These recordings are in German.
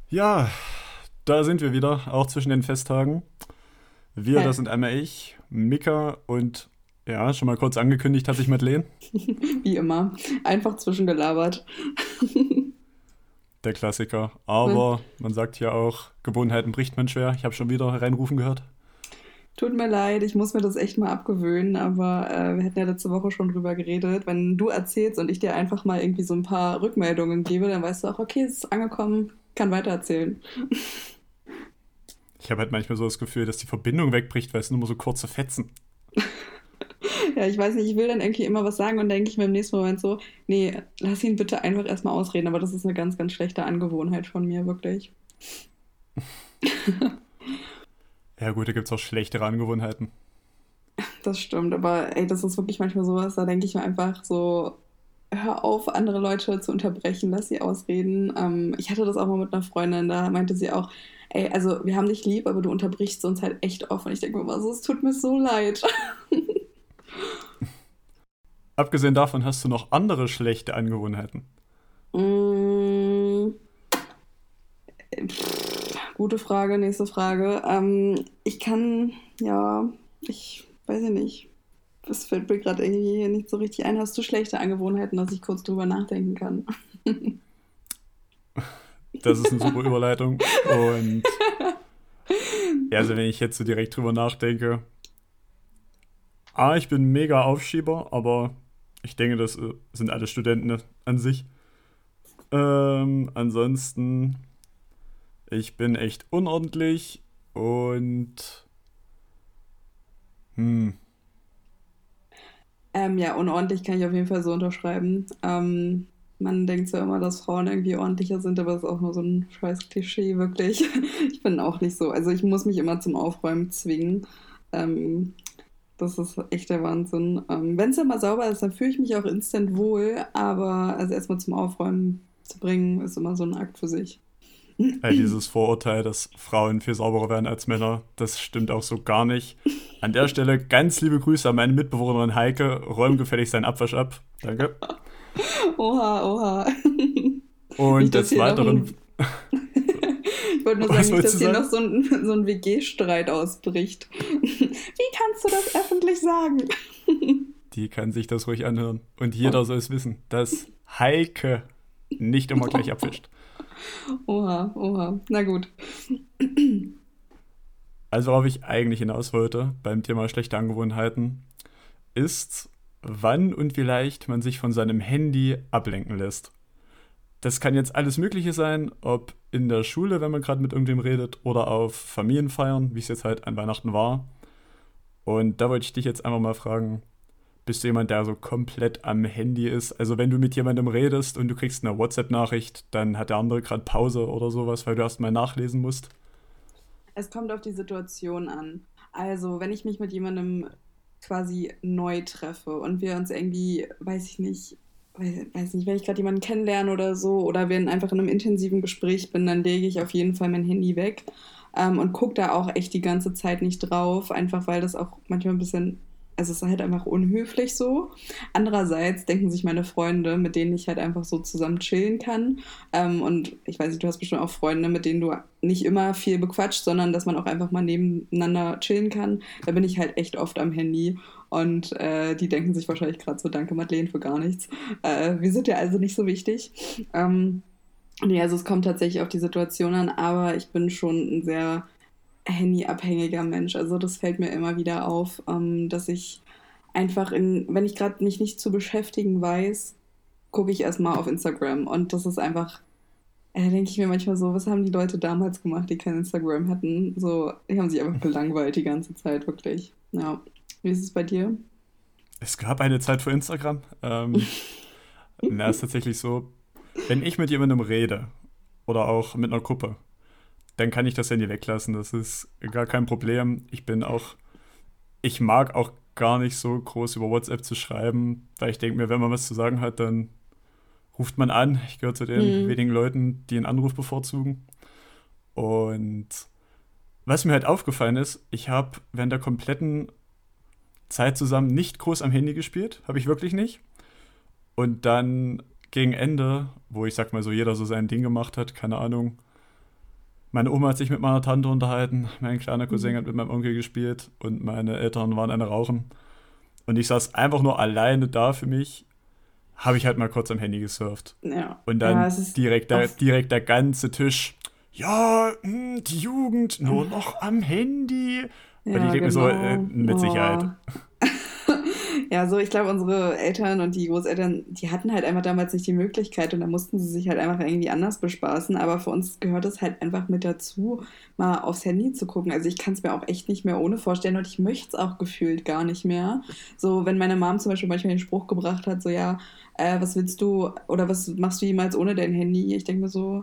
Ja, da sind wir wieder, auch zwischen den Festtagen. Wir, Hä? das sind einmal ich, Mika und ja, schon mal kurz angekündigt hat sich Madeleine, Wie immer. Einfach zwischengelabert. der Klassiker. Ne? Aber man sagt ja auch, Gewohnheiten bricht man schwer. Ich habe schon wieder reinrufen gehört. Tut mir leid, ich muss mir das echt mal abgewöhnen, aber wir hatten ja letzte Woche schon drüber geredet. Wenn du erzählst und ich dir einfach mal irgendwie so ein paar Rückmeldungen gebe, dann weißt du auch, okay, es ist angekommen, kann weitererzählen. Ich habe halt manchmal so das Gefühl, dass die Verbindung wegbricht, weil es nur so kurze Fetzen. Ja, ich weiß nicht, ich will dann irgendwie immer was sagen und denke ich mir im nächsten Moment so, nee, lass ihn bitte einfach erstmal ausreden, aber das ist eine ganz, ganz schlechte Angewohnheit von mir, wirklich. Ja gut, da gibt es auch schlechtere Angewohnheiten. Das stimmt, aber ey, das ist wirklich manchmal sowas, da denke ich mir einfach so, hör auf, andere Leute zu unterbrechen, lass sie ausreden. Ich hatte das auch mal mit einer Freundin, da meinte sie auch, ey, also wir haben dich lieb, aber du unterbrichst uns halt echt oft. Und ich denke mir immer so, es tut mir so leid. Abgesehen davon hast du noch andere schlechte Angewohnheiten. Mm, Gute Frage, nächste Frage. Ich kann, ja, ich weiß ja nicht. Das fällt mir gerade irgendwie nicht so richtig ein. Hast du schlechte Angewohnheiten, dass ich kurz drüber nachdenken kann? Das ist eine super Überleitung. Und ja, also wenn ich jetzt so direkt drüber nachdenke, ich bin mega Aufschieber, aber ich denke, das sind alle Studenten an sich. Ansonsten, ich bin echt unordentlich und hm, Ja, unordentlich kann ich auf jeden Fall so unterschreiben. Man denkt zwar immer, dass Frauen irgendwie ordentlicher sind, aber das ist auch nur so ein scheiß Klischee, wirklich. Ich bin auch nicht so. Also ich muss mich immer zum Aufräumen zwingen. Ähm, Das ist echt der Wahnsinn. Wenn es dann mal sauber ist, dann fühle ich mich auch instant wohl, aber also erstmal zum Aufräumen zu bringen, ist immer so ein Akt für sich. dieses Vorurteil, dass Frauen viel sauberer werden als Männer, das stimmt auch so gar nicht. An der Stelle ganz liebe Grüße an meine Mitbewohnerin Heike. Räum gefälligst deinen Abwasch ab. Danke. Oha, oha. Nicht, Und dass des hier noch Weiteren, ein. Ich wollte nur sagen, was nicht, wolltest du dass hier noch sagen? so ein WG-Streit ausbricht. Wie kannst du das öffentlich sagen? Die kann sich das ruhig anhören. Und jeder soll es wissen, dass Heike nicht immer gleich abwischt. Oha, oha. Na gut. Also, worauf ich eigentlich hinaus wollte beim Thema schlechte Angewohnheiten, ist, wann und wie leicht man sich von seinem Handy ablenken lässt. Das kann jetzt alles Mögliche sein, ob in der Schule, wenn man gerade mit irgendwem redet, oder auf Familienfeiern, wie es jetzt halt an Weihnachten war. Und da wollte ich dich jetzt einfach mal fragen, bist du jemand, der so komplett am Handy ist? Also wenn du mit jemandem redest und du kriegst eine WhatsApp-Nachricht, dann hat der andere gerade Pause oder sowas, weil du erstmal nachlesen musst. Es kommt auf die Situation an. Also, wenn ich mich mit jemandem quasi neu treffe und wir uns irgendwie, weiß ich nicht, weiß nicht, wenn ich gerade jemanden kennenlerne oder so oder wir einfach in einem intensiven Gespräch bin, dann lege ich auf jeden Fall mein Handy weg und gucke da auch echt die ganze Zeit nicht drauf, einfach weil das auch manchmal ein bisschen, also es ist halt einfach unhöflich so. Andererseits denken sich meine Freunde, mit denen ich halt einfach so zusammen chillen kann, und ich weiß nicht, du hast bestimmt auch Freunde, mit denen du nicht immer viel bequatscht, sondern dass man auch einfach mal nebeneinander chillen kann. Da bin ich halt echt oft am Handy und die denken sich wahrscheinlich gerade so, danke Madeleine für gar nichts. Wir sind ja also nicht so wichtig. Nee, also es kommt tatsächlich auf die Situation an, aber ich bin schon ein sehr handyabhängiger Mensch. Also das fällt mir immer wieder auf, dass ich einfach wenn ich gerade mich nicht zu beschäftigen weiß, gucke ich erstmal auf Instagram. Und das ist einfach, da denke ich mir manchmal so, was haben die Leute damals gemacht, die kein Instagram hatten? So, die haben sich einfach gelangweilt die ganze Zeit, wirklich. Ja. Wie ist es bei dir? Es gab eine Zeit vor Instagram. Ist tatsächlich so, wenn ich mit jemandem rede oder auch mit einer Gruppe, dann kann ich das Handy weglassen. Das ist gar kein Problem. Ich mag auch gar nicht so groß über WhatsApp zu schreiben, weil ich denke mir, wenn man was zu sagen hat, dann ruft man an. Ich gehöre zu den Hm. wenigen Leuten, die einen Anruf bevorzugen. Und was mir halt aufgefallen ist, ich habe während der kompletten Zeit zusammen nicht groß am Handy gespielt. Habe ich wirklich nicht. Und dann gegen Ende, wo ich sag mal so jeder so sein Ding gemacht hat, keine Ahnung, Meine Oma hat sich mit meiner Tante unterhalten, mein kleiner Cousin Mhm. hat mit meinem Onkel gespielt und meine Eltern waren eine rauchen. Und ich saß einfach nur alleine da für mich, habe ich halt mal kurz am Handy gesurft. Ja. Und Ja, dann es ist auch. direkt der ganze Tisch. Ja, die Jugend nur noch am Handy. Und ich Ja, denke mir so, genau. mit Oh. Sicherheit. Ja, so, ich glaube, unsere Eltern und die Großeltern, die hatten halt einfach damals nicht die Möglichkeit und da mussten sie sich halt einfach irgendwie anders bespaßen. Aber für uns gehört es halt einfach mit dazu, mal aufs Handy zu gucken. Also ich kann es mir auch echt nicht mehr ohne vorstellen und ich möchte es auch gefühlt gar nicht mehr. So, wenn meine Mom zum Beispiel manchmal den Spruch gebracht hat, so ja, was willst du oder was machst du jemals ohne dein Handy? Ich denke mir so,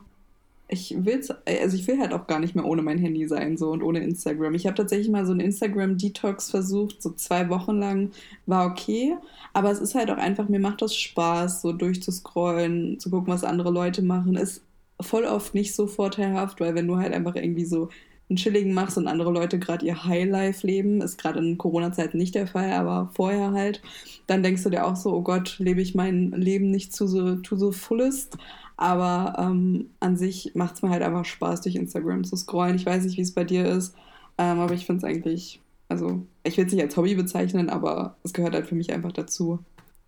ich will halt auch gar nicht mehr ohne mein Handy sein, so und ohne Instagram. Ich habe tatsächlich mal so einen Instagram-Detox versucht, so 2 Wochen lang, war okay, aber es ist halt auch einfach, mir macht das Spaß, so durchzuscrollen, zu gucken, was andere Leute machen. Ist voll oft nicht so vorteilhaft, weil wenn du halt einfach irgendwie so einen chilligen machst und andere Leute gerade ihr Highlife leben, ist gerade in Corona-Zeiten nicht der Fall, aber vorher halt, dann denkst du dir auch so, oh Gott, lebe ich mein Leben nicht to the fullest. Aber an sich macht es mir halt einfach Spaß, durch Instagram zu scrollen. Ich weiß nicht, wie es bei dir ist, aber ich finde es eigentlich, also ich will es nicht als Hobby bezeichnen, aber es gehört halt für mich einfach dazu.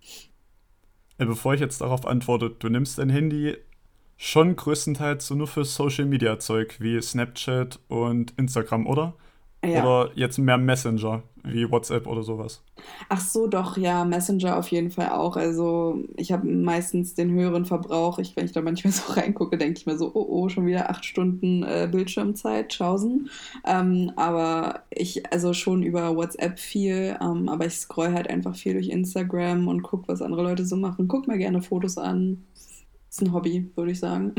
Bevor ich jetzt darauf antworte, du nimmst dein Handy schon größtenteils so nur für Social Media Zeug wie Snapchat und Instagram, oder? Ja. Oder jetzt mehr Messenger wie WhatsApp oder sowas? Ach so, doch, ja, Messenger auf jeden Fall auch. Also ich habe meistens den höheren Verbrauch. Wenn ich da manchmal so reingucke, denke ich mir so, oh oh, schon wieder 8 Stunden Bildschirmzeit, Tschaußen. Aber also schon über WhatsApp viel, aber ich scroll halt einfach viel durch Instagram und gucke, was andere Leute so machen. Guck mir gerne Fotos an. Ist ein Hobby, würde ich sagen.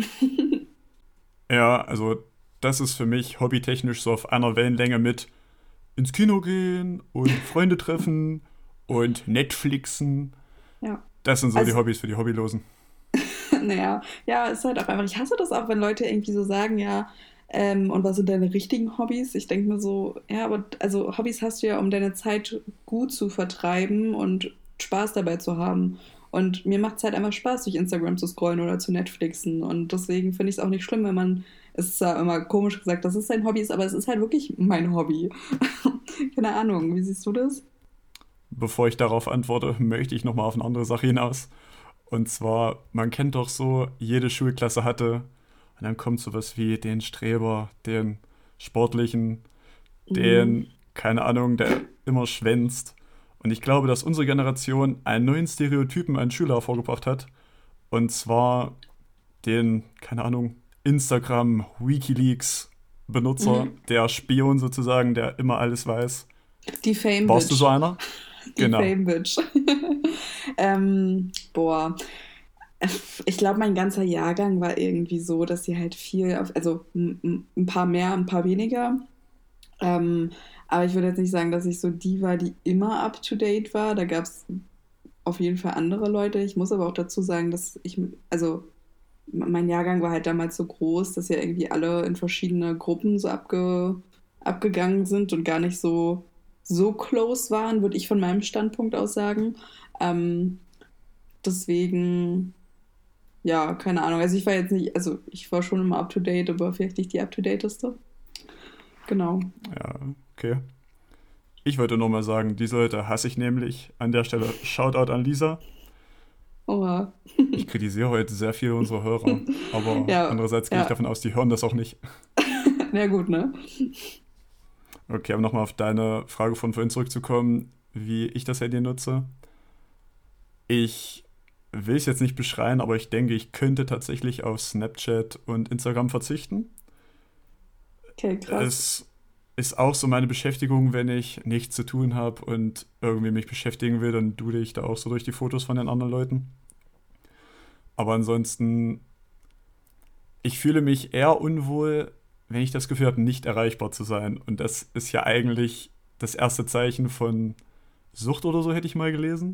Ja, also das ist für mich hobbytechnisch so auf einer Wellenlänge mit ins Kino gehen und Freunde treffen und Netflixen. Ja. Das sind so die Also, Hobbys für die Hobbylosen. naja, ja, ist halt auch einfach. Ich hasse das auch, wenn Leute irgendwie so sagen, ja, und was sind deine richtigen Hobbys? Ich denke mir so, ja, aber also Hobbys hast du ja, um deine Zeit gut zu vertreiben und Spaß dabei zu haben. Und mir macht es halt einfach Spaß, durch Instagram zu scrollen oder zu Netflixen. Und deswegen finde ich es auch nicht schlimm, wenn man, es ist ja immer komisch gesagt, dass es sein Hobby ist, aber es ist halt wirklich mein Hobby. Keine Ahnung, wie siehst du das? Bevor ich darauf antworte, möchte ich nochmal auf eine andere Sache hinaus. Und zwar, man kennt doch so, jede Schulklasse hatte, und dann kommt sowas wie den Streber, den Sportlichen, Mhm. den, keine Ahnung, der immer schwänzt. Und ich glaube, dass unsere Generation einen neuen Stereotypen an Schüler hervorgebracht hat. Und zwar den, keine Ahnung, Instagram, Wikileaks Benutzer, Mhm. der Spion sozusagen, der immer alles weiß. Die Warst du so Fame-Bitch. einer? Die Genau. Fame-Bitch. Boah. Ich glaube, mein ganzer Jahrgang war irgendwie so, dass sie halt viel, also ein paar mehr, ein paar weniger. Ähm, aber ich würde jetzt nicht sagen, dass ich so die war, die immer up to date war. Da gab es auf jeden Fall andere Leute. Ich muss aber auch dazu sagen, also mein Jahrgang war halt damals so groß, dass ja irgendwie alle in verschiedene Gruppen so abgegangen sind und gar nicht so close waren, würde ich von meinem Standpunkt aus sagen. Ähm, deswegen. Ja, keine Ahnung. Also ich war jetzt nicht, also ich war schon immer up to date, aber vielleicht nicht die up to dateste. Genau. Ja, okay. Ich wollte nur mal sagen, diese Leute hasse ich nämlich. An der Stelle Shoutout an Lisa. Oha. Ich kritisiere heute sehr viele unserer Hörer, aber Ja, andererseits gehe ich ja. davon aus, die hören das auch nicht. Na gut, ne? Okay, um nochmal auf deine Frage von vorhin zurückzukommen, wie ich das Handy nutze. Ich will es jetzt nicht beschreien, aber ich denke, ich könnte tatsächlich auf Snapchat und Instagram verzichten. Okay, krass. Es ist auch so meine Beschäftigung, wenn ich nichts zu tun habe und irgendwie mich beschäftigen will, dann dudel ich da auch so durch die Fotos von den anderen Leuten. Aber ansonsten, ich fühle mich eher unwohl, wenn ich das Gefühl habe, nicht erreichbar zu sein. Und das ist ja eigentlich das erste Zeichen von Sucht oder so, hätte ich mal gelesen.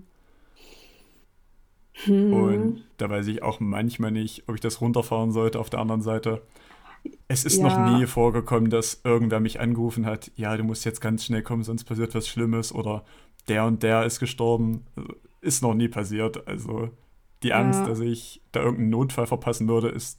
Und Hm, da weiß ich auch manchmal nicht, ob ich das runterfahren sollte. Auf der anderen Seite, es ist noch nie ja, vorgekommen, dass irgendwer mich angerufen hat, ja, du musst jetzt ganz schnell kommen, sonst passiert was Schlimmes oder der und der ist gestorben. Also, ist noch nie passiert. Also die Angst, ja, dass ich da irgendeinen Notfall verpassen würde, ist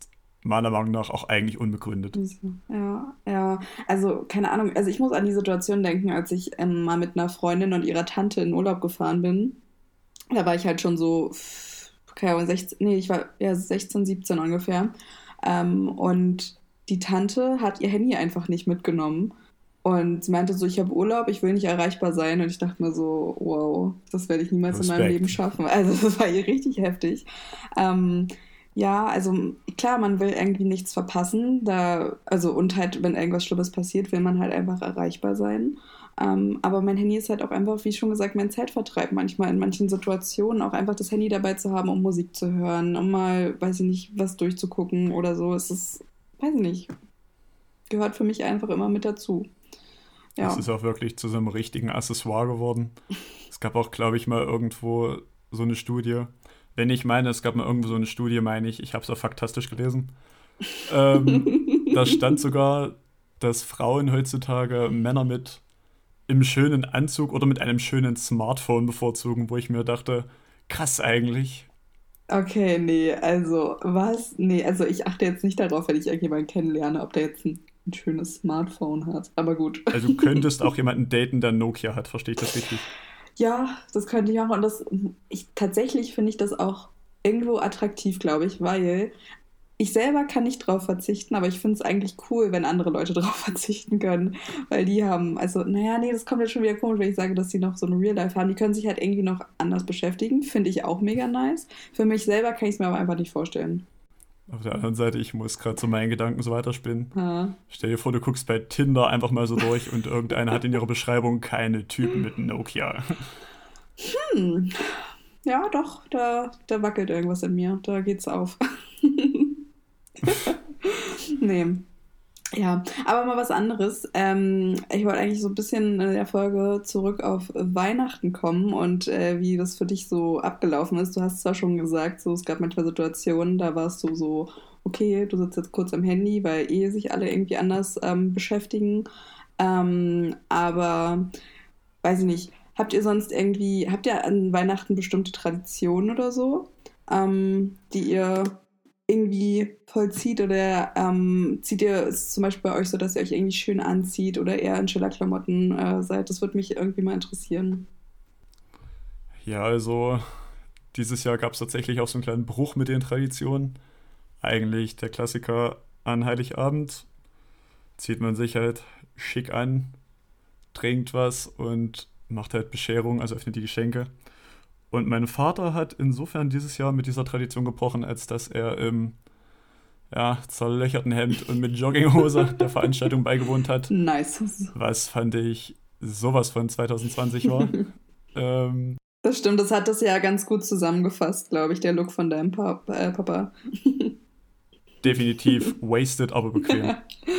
meiner Meinung nach auch eigentlich unbegründet. Ja, ja. Also, keine Ahnung. Also, ich muss an die Situation denken, als ich mal mit einer Freundin und ihrer Tante in Urlaub gefahren bin. Da war ich halt schon so, keine Ahnung, 16, nee, ich war ja 16, 17 ungefähr. Und die Tante hat ihr Handy einfach nicht mitgenommen. Und sie meinte so, ich habe Urlaub, ich will nicht erreichbar sein. Und ich dachte mir so, wow, das werde ich niemals in meinem Leben Respekt. schaffen. Also das war ihr richtig heftig. Ähm, ja, also klar, man will irgendwie nichts verpassen. Also und halt, wenn irgendwas Schlimmes passiert, will man halt einfach erreichbar sein. Aber mein Handy ist halt auch einfach, wie schon gesagt, mein Zeitvertreib manchmal in manchen Situationen. Auch einfach das Handy dabei zu haben, um Musik zu hören, um mal, weiß ich nicht, was durchzugucken oder so. Es ist, weiß ich nicht, gehört für mich einfach immer mit dazu. Es Ja. ist auch wirklich zu so einem richtigen Accessoire geworden. Es gab auch, glaube ich, mal irgendwo so eine Studie. Wenn ich meine, es gab mal irgendwo so eine Studie, meine ich habe es auch faktastisch gelesen. Da stand sogar, dass Frauen heutzutage Männer mit im schönen Anzug oder mit einem schönen Smartphone bevorzugen, wo ich mir dachte, krass eigentlich. Okay, nee, also was? Nee, also ich achte jetzt nicht darauf, wenn ich irgendjemanden kennenlerne, ob der jetzt ein schönes Smartphone hat. Aber gut. Also du könntest auch jemanden daten, der Nokia hat, verstehe ich das richtig? Ja, das könnte ich machen. Und tatsächlich finde ich das auch irgendwo attraktiv, glaube ich, weil ich selber kann nicht drauf verzichten, aber ich finde es eigentlich cool, wenn andere Leute drauf verzichten können, weil die haben, also, naja, nee, das kommt jetzt schon wieder komisch, wenn ich sage, dass die noch so ein Real Life haben. Die können sich halt irgendwie noch anders beschäftigen, finde ich auch mega nice. Für mich selber kann ich es mir aber einfach nicht vorstellen. Auf der anderen Seite, ich muss gerade so meinen Gedanken so weiterspinnen. Ja. Stell dir vor, du guckst bei Tinder einfach mal so durch und irgendeiner hat in ihrer Beschreibung keine Typen mit Nokia. Hm. Ja, doch, da wackelt irgendwas in mir. Da geht's auf. Nee. Ja, aber mal was anderes. Ich wollte eigentlich so ein bisschen in der Folge zurück auf Weihnachten kommen und wie das für dich so abgelaufen ist. Du hast zwar schon gesagt, so, es gab manchmal Situationen, da warst du so, okay, du sitzt jetzt kurz am Handy, weil sich alle irgendwie anders beschäftigen. Aber weiß ich nicht, habt ihr an Weihnachten bestimmte Traditionen oder so, die ihr irgendwie vollzieht oder zieht ihr es zum Beispiel bei euch so, dass ihr euch irgendwie schön anzieht oder eher in Chillerklamotten seid? Das würde mich irgendwie mal interessieren. Ja, also dieses Jahr gab es tatsächlich auch so einen kleinen Bruch mit den Traditionen. Eigentlich der Klassiker an Heiligabend zieht man sich halt schick an, trinkt was und macht halt Bescherung, also öffnet die Geschenke. Und mein Vater hat insofern dieses Jahr mit dieser Tradition gebrochen, als dass er im zerlöcherten Hemd und mit Jogginghose der Veranstaltung beigewohnt hat, Nice. was fand ich sowas von 2020 war. Ähm, Das stimmt, das hat das ja ganz gut zusammengefasst, glaube ich, der Look von deinem Papa. Definitiv wasted, aber bequem.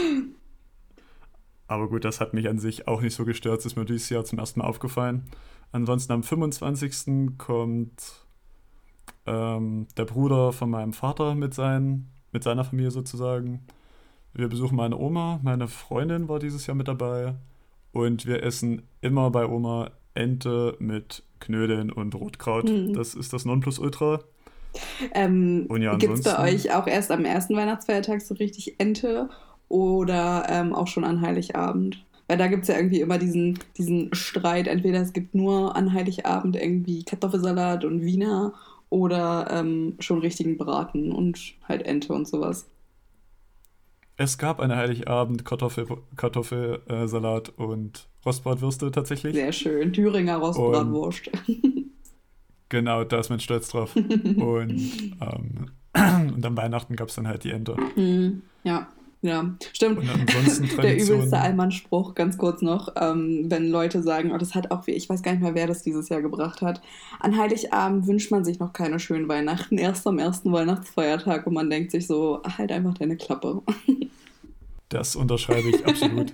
Aber gut, das hat mich an sich auch nicht so gestört. Das ist mir dieses Jahr zum ersten Mal aufgefallen. Ansonsten am 25. kommt der Bruder von meinem Vater mit seiner Familie sozusagen. Wir besuchen meine Oma, meine Freundin war dieses Jahr mit dabei. Und wir essen immer bei Oma Ente mit Knödeln und Rotkraut. Hm. Das ist das Nonplusultra. Und ja, Gibt es bei ansonsten, euch auch erst am ersten Weihnachtsfeiertag so richtig Ente oder auch schon an Heiligabend? Weil da gibt es ja irgendwie immer diesen Streit. Entweder es gibt nur an Heiligabend irgendwie Kartoffelsalat und Wiener oder schon richtigen Braten und halt Ente und sowas. es gab eine Heiligabend Kartoffelsalat und Rostbratwürste tatsächlich. Sehr schön. Thüringer Und Rostbratwurst. genau, da ist man stolz drauf. Und, und an Weihnachten gab es dann halt die Ente. Ja, ja, stimmt. Und ansonsten Der übelste Tradition, Allmannspruch, ganz kurz noch, wenn Leute sagen, oh, das hat auch, ich weiß gar nicht mehr, wer das dieses Jahr gebracht hat. An Heiligabend wünscht man sich noch keine schönen Weihnachten, erst am ersten Weihnachtsfeiertag und man denkt sich so, halt einfach deine Klappe. das unterschreibe ich absolut.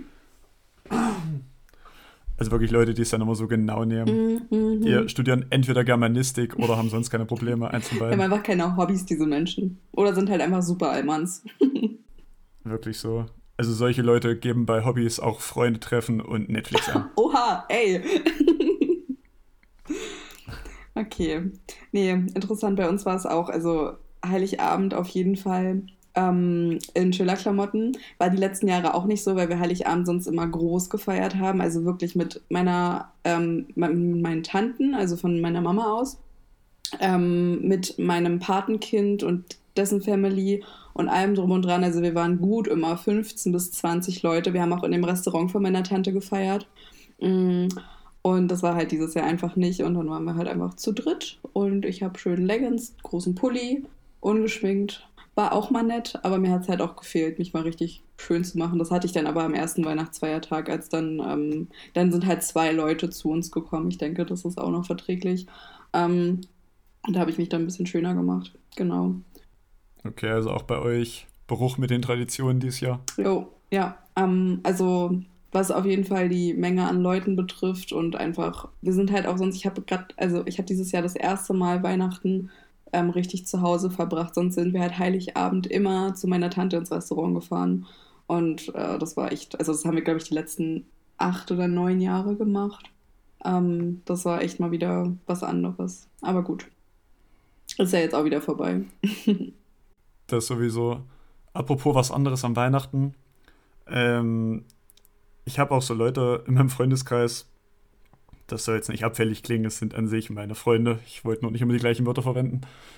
Also wirklich Leute, die es dann immer so genau nehmen. Die Mhm. studieren entweder Germanistik oder haben sonst keine Probleme, eins von Die haben beiden. einfach keine Hobbys, diese Menschen. Oder sind halt einfach super Allmanns. Wirklich so. Also solche Leute geben bei Hobbys auch Freunde treffen und Netflix an. Oha, ey. Okay. Nee, interessant. Bei uns war es auch, also Heiligabend auf jeden Fall. in Schillerklamotten. War die letzten Jahre auch nicht so, weil wir Heiligabend sonst immer groß gefeiert haben. Also wirklich mit meinen Tanten, also von meiner Mama aus, mit meinem Patenkind und dessen Family und allem drum und dran. Also wir waren gut immer 15 bis 20 Leute. Wir haben auch in dem Restaurant von meiner Tante gefeiert. Mm, Und das war halt dieses Jahr einfach nicht. Und dann waren wir halt einfach zu dritt. Und ich habe schön Leggings, großen Pulli, ungeschminkt. War auch mal nett, aber mir hat es halt auch gefehlt, mich mal richtig schön zu machen. Das hatte ich dann aber am ersten Weihnachtsfeiertag, als dann sind halt 2 Leute zu uns gekommen. Ich denke, das ist auch noch verträglich. Ähm, und da habe ich mich dann ein bisschen schöner gemacht. Genau. Okay, also auch bei euch Bruch mit den Traditionen dieses Jahr. Jo, ja. Also was auf jeden Fall die Menge an Leuten betrifft und einfach, wir sind halt auch sonst, ich habe dieses Jahr das erste Mal Weihnachten richtig zu Hause verbracht. Sonst sind wir halt Heiligabend immer zu meiner Tante ins Restaurant gefahren. Und das war echt, also das haben wir, glaube ich, die letzten 8 oder 9 Jahre gemacht. Das war echt mal wieder was anderes. Aber gut, ist ja jetzt auch wieder vorbei. Das sowieso. Apropos was anderes am Weihnachten. Ähm, Ich habe auch so Leute in meinem Freundeskreis, das soll jetzt nicht abfällig klingen, es sind an sich meine Freunde, ich wollte nur nicht immer die gleichen Wörter verwenden.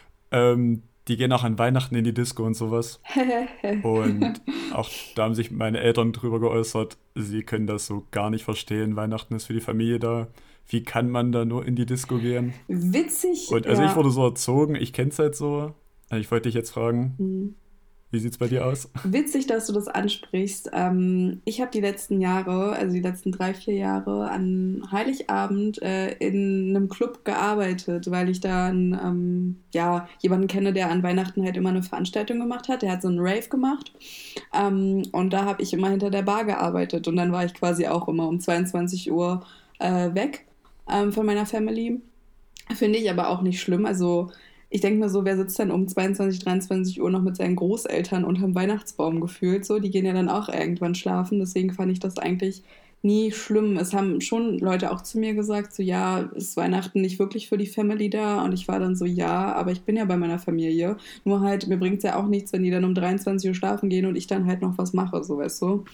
Die gehen auch an Weihnachten in die Disco und sowas. Und auch da haben sich meine Eltern drüber geäußert, sie können das so gar nicht verstehen. Weihnachten ist für die Familie da. Wie kann man da nur in die Disco gehen? Witzig, Und also ich ja. wurde so erzogen, ich kenne es halt so. Ich wollte dich jetzt fragen, Hm. wie sieht's bei dir aus? Witzig, dass du das ansprichst. Ich habe die letzten Jahre, also die letzten 3, 4 Jahre, an Heiligabend in einem Club gearbeitet, weil ich da ja, jemanden kenne, der an Weihnachten halt immer eine Veranstaltung gemacht hat. Der hat so einen Rave gemacht. Und da habe ich immer hinter der Bar gearbeitet. Und dann war ich quasi auch immer um 22 Uhr weg von meiner Family. Finde ich aber auch nicht schlimm. Also ich denke mir so, wer sitzt dann um 22, 23 Uhr noch mit seinen Großeltern unterm Weihnachtsbaum gefühlt? So, die gehen ja dann auch irgendwann schlafen. Deswegen fand ich das eigentlich nie schlimm. Es haben schon Leute auch zu mir gesagt, so ja, ist Weihnachten nicht wirklich für die Family da? Und ich war dann so, ja, aber ich bin ja bei meiner Familie. Nur halt, mir bringt es ja auch nichts, wenn die dann um 23 Uhr schlafen gehen und ich dann halt noch was mache, so weißt du.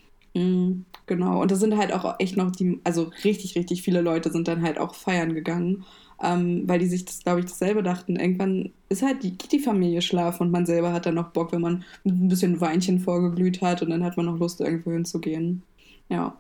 Genau. Und das sind halt auch echt noch also richtig, richtig viele Leute sind dann halt auch feiern gegangen, weil die sich das, glaube ich, dasselbe dachten. Irgendwann geht die Familie schlafen und man selber hat dann noch Bock, wenn man mit ein bisschen Weinchen vorgeglüht hat und dann hat man noch Lust, irgendwo hinzugehen. Ja.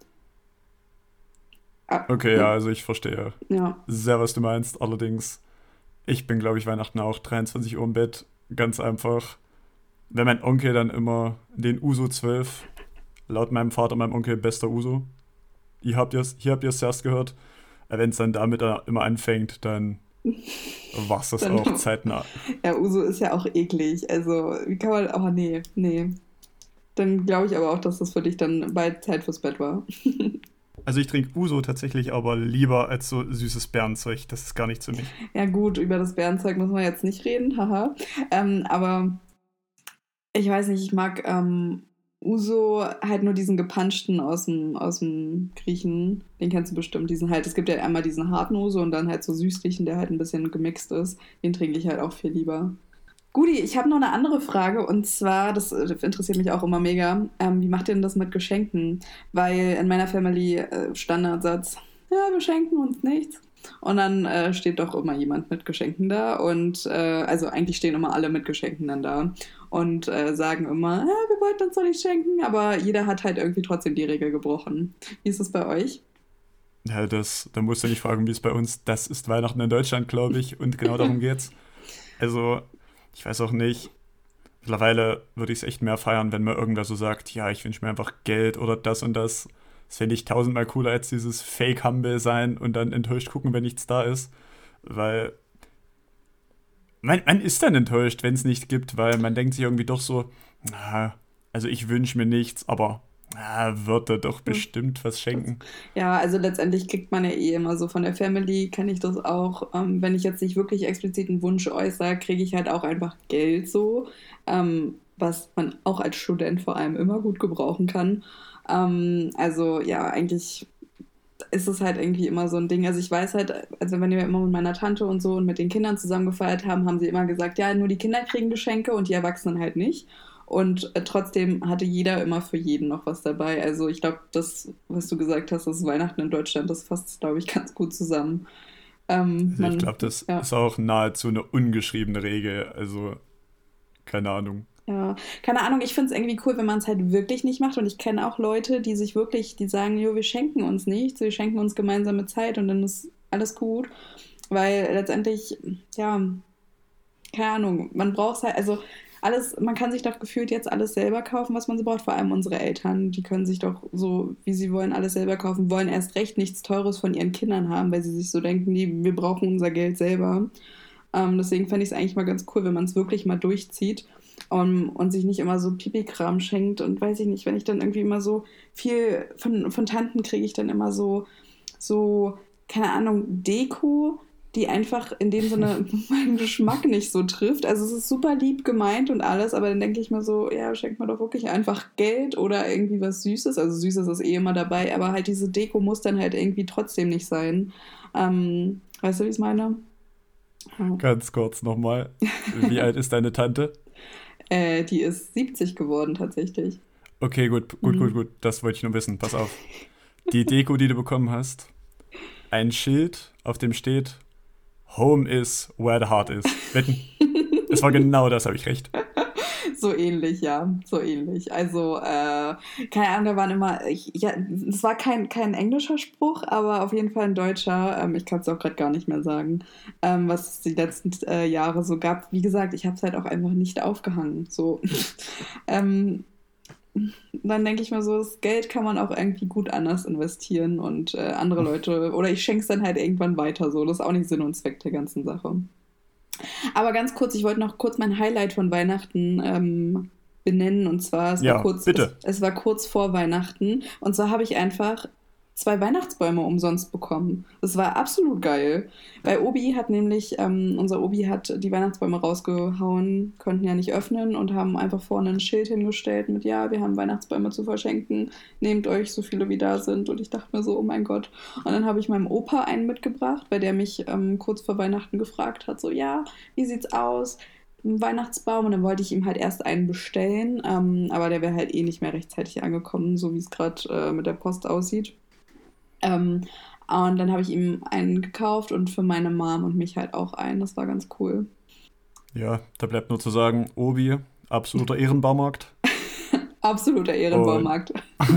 Ah, Okay, ja, also ich verstehe ja. sehr, was du meinst. Allerdings, ich bin, glaube ich, Weihnachten auch 23 Uhr im Bett. Ganz einfach. Wenn mein Onkel dann immer den Uso 12, laut meinem Vater, meinem Onkel, bester Uso, hier habt ihr es zuerst gehört. Wenn es dann damit immer anfängt, dann war es das Dann, auch zeitnah. ja, Uso ist ja auch eklig. Also, wie kann man, oh nee, nee. Dann glaube ich aber auch, dass das für dich dann bald Zeit fürs Bett war. Also ich trinke Uso tatsächlich aber lieber als so süßes Bärenzeug. Das ist gar nichts für mich. Ja gut, über das Bärenzeug müssen wir jetzt nicht reden, haha. Aber ich weiß nicht, ich mag Uso halt nur diesen gepanschten aus dem Griechen. Den kennst du bestimmt. Diesen halt, es gibt ja einmal diesen harten Uso und dann halt so süßlichen, der halt ein bisschen gemixt ist. Den trinke ich halt auch viel lieber. Gudi, ich habe noch eine andere Frage und zwar, das interessiert mich auch immer mega. Wie macht ihr denn das mit Geschenken? Weil in meiner Family Standardsatz, ja, wir schenken uns nichts. Und dann steht doch immer jemand mit Geschenken da und also eigentlich stehen immer alle mit Geschenken dann da und sagen immer, wir wollten uns doch nicht schenken, aber jeder hat halt irgendwie trotzdem die Regel gebrochen. Wie ist es bei euch? Ja, da musst du nicht fragen, wie es bei uns, das ist Weihnachten in Deutschland, glaube ich, und genau darum geht's. Also, ich weiß auch nicht, mittlerweile würde ich es echt mehr feiern, wenn mir irgendwer so sagt, ja, ich wünsche mir einfach Geld oder das und das. Das finde ich tausendmal cooler als dieses Fake-Humble sein und dann enttäuscht gucken, wenn nichts da ist. Weil man ist dann enttäuscht, wenn es nichts gibt, weil man denkt sich irgendwie doch so, na, also ich wünsche mir nichts, aber wird er doch Hm. bestimmt was schenken. Ja, also letztendlich kriegt man ja eh immer so von der Family, kenne ich das auch. Wenn ich jetzt nicht wirklich explizit einen Wunsch äußere, kriege ich halt auch einfach Geld so, was man auch als Student vor allem immer gut gebrauchen kann. Also ja, eigentlich ist es halt irgendwie immer so ein Ding. Also ich weiß halt, also wenn wir immer mit meiner Tante und so und mit den Kindern zusammen gefeiert haben, haben sie immer gesagt, ja, nur die Kinder kriegen Geschenke und die Erwachsenen halt nicht. Und trotzdem hatte jeder immer für jeden noch was dabei. Also ich glaube, das, was du gesagt hast, das Weihnachten in Deutschland, das fasst, glaube ich, ganz gut zusammen. Also ich glaube, das Ja. ist auch nahezu eine ungeschriebene Regel. Also, keine Ahnung. Ja, keine Ahnung, ich finde es irgendwie cool, wenn man es halt wirklich nicht macht. Und ich kenne auch Leute, die sich wirklich, die sagen, jo, wir schenken uns nichts, wir schenken uns gemeinsame Zeit und dann ist alles gut. Weil letztendlich, ja, keine Ahnung, man braucht halt, also alles, man kann sich doch gefühlt jetzt alles selber kaufen, was man so braucht. Vor allem unsere Eltern, die können sich doch so, wie sie wollen, alles selber kaufen, wollen erst recht nichts Teures von ihren Kindern haben, weil sie sich so denken, nee, wir brauchen unser Geld selber. Deswegen fände ich es eigentlich mal ganz cool, wenn man es wirklich mal durchzieht und sich nicht immer so Pipi-Kram schenkt. Und weiß ich nicht, wenn ich dann irgendwie immer so viel von Tanten kriege ich dann immer so, keine Ahnung, Deko, die einfach in dem Sinne meinen Geschmack nicht so trifft. Also es ist super lieb gemeint und alles, aber dann denke ich mir so, ja, schenkt mir doch wirklich einfach Geld oder irgendwie was Süßes. Also Süßes ist eh immer dabei, aber halt diese Deko muss dann halt irgendwie trotzdem nicht sein. Weißt du, wie ich es meine? Ja. Ganz kurz nochmal. Wie alt ist deine Tante? Die ist 70 geworden tatsächlich. Okay, gut, gut, gut, Mhm. gut. Das wollte ich nur wissen. Pass auf. Die Deko, die du bekommen hast, ein Schild, auf dem steht: Home is where the heart is. Wetten? Es war genau das, habe ich recht. So ähnlich, ja, so ähnlich. Also, keine Ahnung, da waren immer, ja, das war kein englischer Spruch, aber auf jeden Fall ein deutscher. Ich kann es auch gerade gar nicht mehr sagen, was es die letzten Jahre so gab. Wie gesagt, ich habe es halt auch einfach nicht aufgehangen. So. ähm, Dann denke ich mir so, das Geld kann man auch irgendwie gut anders investieren und andere Leute, oder ich schenke es dann halt irgendwann weiter. So, das ist auch nicht Sinn und Zweck der ganzen Sache. Aber ganz kurz, ich wollte noch kurz mein Highlight von Weihnachten benennen. Und zwar, Ja, bitte. es war kurz vor Weihnachten. Und zwar habe ich einfach 2 Weihnachtsbäume umsonst bekommen. Das war absolut geil. Bei Obi hat nämlich, unser Obi hat die Weihnachtsbäume rausgehauen, konnten ja nicht öffnen und haben einfach vorne ein Schild hingestellt mit, ja, wir haben Weihnachtsbäume zu verschenken, nehmt euch so viele wie da sind. Und ich dachte mir so, oh mein Gott. Und dann habe ich meinem Opa einen mitgebracht, weil der mich kurz vor Weihnachten gefragt hat, so, ja, wie sieht's aus? Ein Weihnachtsbaum und dann wollte ich ihm halt erst einen bestellen, aber der wäre halt eh nicht mehr rechtzeitig angekommen, so wie es gerade mit der Post aussieht. Ähm, und dann habe ich ihm einen gekauft und für meine Mom und mich halt auch einen. Das war ganz cool. Ja, da bleibt nur zu sagen, Obi, absoluter Ehrenbaumarkt. Absoluter Und Ehrenbaumarkt.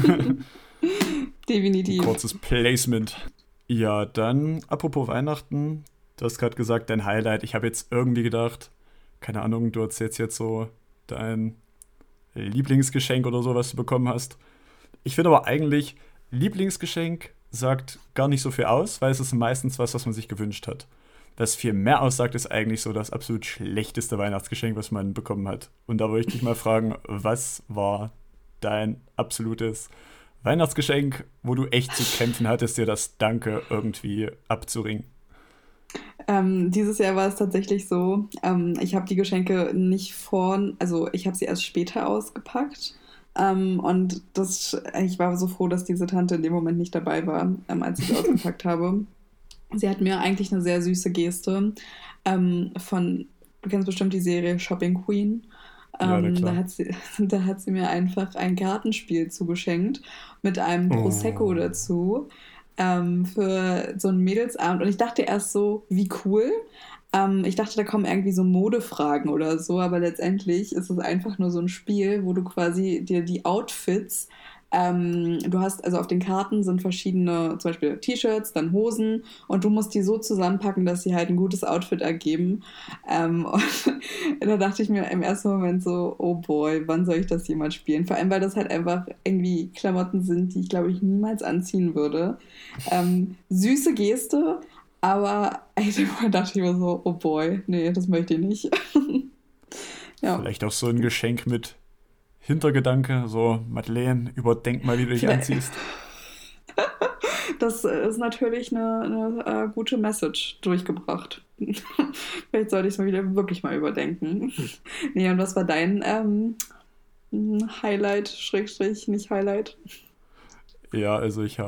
Definitiv. kurzes Placement. Ja, dann, apropos Weihnachten, du hast gerade gesagt, dein Highlight. Ich habe jetzt irgendwie gedacht, keine Ahnung, du erzählst jetzt so dein Lieblingsgeschenk oder so, was du bekommen hast. Ich finde aber eigentlich, Lieblingsgeschenk sagt gar nicht so viel aus, weil es ist meistens was, was man sich gewünscht hat. Was viel mehr aussagt, ist eigentlich so das absolut schlechteste Weihnachtsgeschenk, was man bekommen hat. Und da wollte ich dich mal fragen, was war dein absolutes Weihnachtsgeschenk, wo du echt zu kämpfen hattest, dir das Danke irgendwie abzuringen? Dieses Jahr war es tatsächlich so, ich habe die Geschenke nicht also ich habe sie erst später ausgepackt. Und ich war so froh, dass diese Tante in dem Moment nicht dabei war, als ich sie ausgepackt habe. Sie hat mir eigentlich eine sehr süße Geste du kennst bestimmt die Serie Shopping Queen. Ja, na Da klar. da hat sie mir einfach ein Kartenspiel zugeschenkt mit einem Prosecco Oh. dazu für so einen Mädelsabend. Und ich dachte erst so, wie cool. Ich dachte, da kommen irgendwie so Modefragen oder so, aber letztendlich ist es einfach nur so ein Spiel, wo du quasi dir die Outfits, du hast, also auf den Karten sind verschiedene, zum Beispiel T-Shirts, dann Hosen und du musst die so zusammenpacken, dass sie halt ein gutes Outfit ergeben. Und da dachte ich mir im ersten Moment so, oh boy, wann soll ich das jemals spielen? Vor allem, weil das halt einfach irgendwie Klamotten sind, die ich glaube ich niemals anziehen würde. Süße Geste, aber ey, da dachte ich mir so, oh boy, nee, das möchte ich nicht. Ja, Vielleicht auch so ein Geschenk mit Hintergedanke, so Madeleine, überdenk mal, wie du dich vielleicht, anziehst. das ist natürlich eine gute Message durchgebracht. Vielleicht sollte ich es mal wieder wirklich mal überdenken. Nee, und was war dein Highlight, Schrägstrich, nicht Highlight? Ja, also ich habe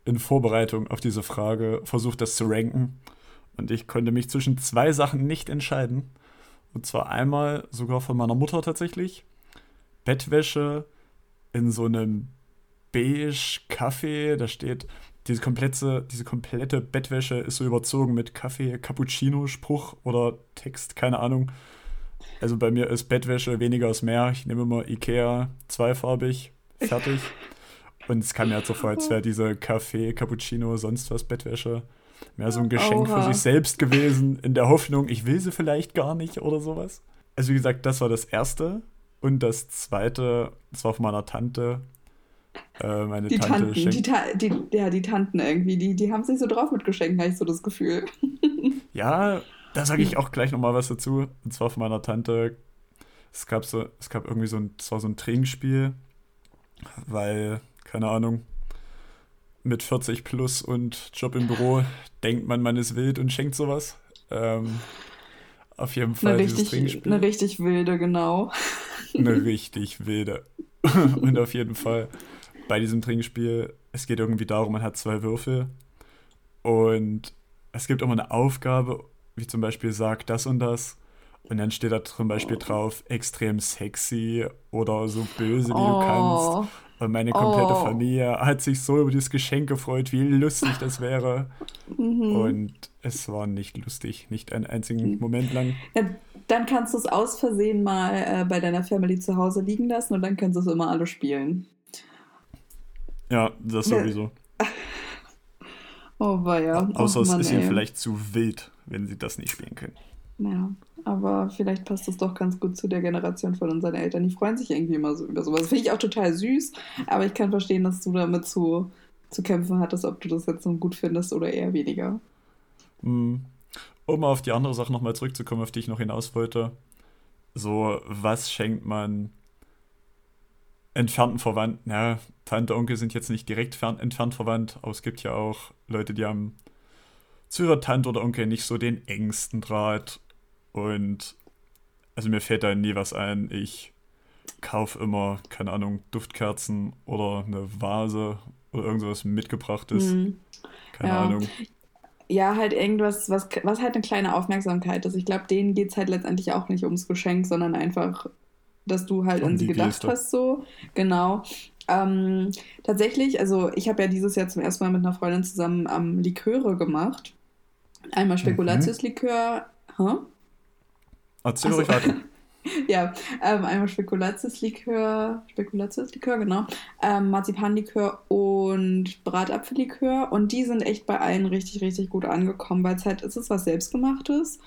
in Vorbereitung auf diese Frage versucht, das zu ranken. Und ich konnte mich zwischen zwei Sachen nicht entscheiden. Und zwar einmal sogar von meiner Mutter tatsächlich. Bettwäsche in so einem beige Kaffee. Da steht, diese komplette Bettwäsche ist so überzogen mit Kaffee-Cappuccino-Spruch oder Text, keine Ahnung. Also bei mir ist Bettwäsche weniger ist mehr. Ich nehme immer Ikea, zweifarbig, fertig. Und es kam mir halt so vor, als wäre diese Kaffee, Cappuccino, sonst was Bettwäsche mehr so ein Geschenk für Oha. sich selbst gewesen, in der Hoffnung, ich will sie vielleicht gar nicht oder sowas. Also wie gesagt, das war das Erste. Und das Zweite, das war von meiner Tante. Meine Die Tante Tanten, schenkt. die Tanten irgendwie, die haben sich so drauf mit Geschenken, habe ich so das Gefühl. Ja, da sage ich auch gleich nochmal was dazu. Und zwar von meiner Tante. Es gab irgendwie es war so ein Trinkspiel, weil, keine Ahnung, mit 40 plus und Job im Büro denkt man, man ist wild und schenkt sowas. Ähm, auf jeden Fall dieses Eine Trinkspiel. richtig wilde, genau. Eine richtig wilde. Und auf jeden Fall bei diesem Trinkspiel, es geht irgendwie darum, man hat zwei Würfel und es gibt immer eine Aufgabe, wie zum Beispiel sag das und das. Und dann steht da zum Beispiel drauf, extrem sexy oder so böse, wie du kannst. Oh, Und meine komplette oh. Familie hat sich so über dieses Geschenk gefreut, wie lustig das wäre. Mhm. Und es war nicht lustig, nicht einen einzigen Moment lang. Ja, dann kannst du es aus Versehen mal bei deiner Family zu Hause liegen lassen und dann können sie es immer alle spielen. Ja, das Ne- sowieso. Oh weia, ach Außer es Mann, ist ihnen ey. vielleicht zu wild, wenn sie das nicht spielen können. Ja, aber vielleicht passt es doch ganz gut zu der Generation von unseren Eltern. Die freuen sich irgendwie immer so über sowas. Finde ich auch total süß, aber ich kann verstehen, dass du damit zu kämpfen hattest, ob du das jetzt so gut findest oder eher weniger. Hm. Um auf die andere Sache nochmal zurückzukommen, auf die ich noch hinaus wollte. So, was schenkt man entfernten Verwandten? Ja, Tante, Onkel sind jetzt nicht direkt entfernt verwandt, aber es gibt ja auch Leute, die haben zu ihrer Tante oder Onkel nicht so den engsten Draht. Und also mir fällt da nie was ein. Ich kaufe immer, keine Ahnung, Duftkerzen oder eine Vase oder irgendwas mitgebrachtes. Hm, Keine ja. Ahnung. Ja, halt irgendwas, was halt eine kleine Aufmerksamkeit ist. Ich glaube, denen geht es halt letztendlich auch nicht ums Geschenk, sondern einfach, dass du halt an Um sie die gedacht Geste. hast, so. Genau. Ähm, Tatsächlich, also ich habe ja dieses Jahr zum ersten Mal mit einer Freundin zusammen Liköre gemacht. Einmal Mhm. Spekulatiuslikör. Hä? Erzähl Achso. ruhig weiter. Ja, einmal Spekulatiuslikör, genau. Marzipanlikör und Bratapfellikör. Und die sind echt bei allen richtig, richtig gut angekommen, weil es ist was Selbstgemachtes.